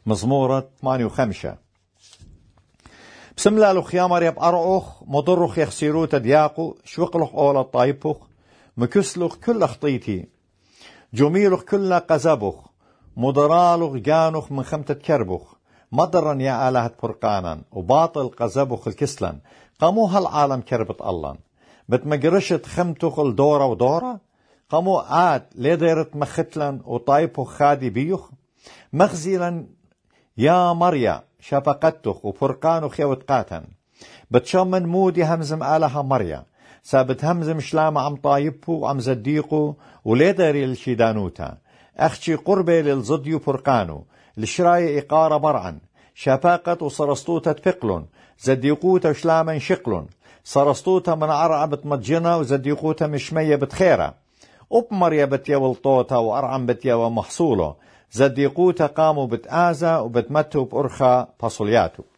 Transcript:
مزمورة 58. بسم الله لخيامر يب أرعوخ مضرخ يخسيرو تدياقو شوقلخ أولا طايبوخ مكسلخ كل خطيتي جميلخ كل قزبخ مضرالخ جانخ من خمتة كربخ مضرا يا آلهة فرقانا وباطل قزبخ الكسلن قامو هالعالم كربت الله بتمجرشت خمتخ الدورة ودورة قامو آت ليديرت مختلن وطايبخ خادي بيوخ مخزيلا يا مريا شفقتخ وفرقانخ يوتقاتن بتشمن مودي همزم آلها مريا سابت همزم شلام عم طايبو وعم زديقو وليدري الشيدانوتا أخشي قربي للزديو فرقانو لشراي إقارة برعن شفاقت وصرستوتا تفقلن زديقوتا شلاما شقلن صرستوتا من عرع بتمجنة وزديقوتا مشمية بتخيرة مريا بتيا والطوتا وأرعن بتيا ومحصوله زديقوتا قاموا بتآزا وبتمتوا بأرخا فصلياتو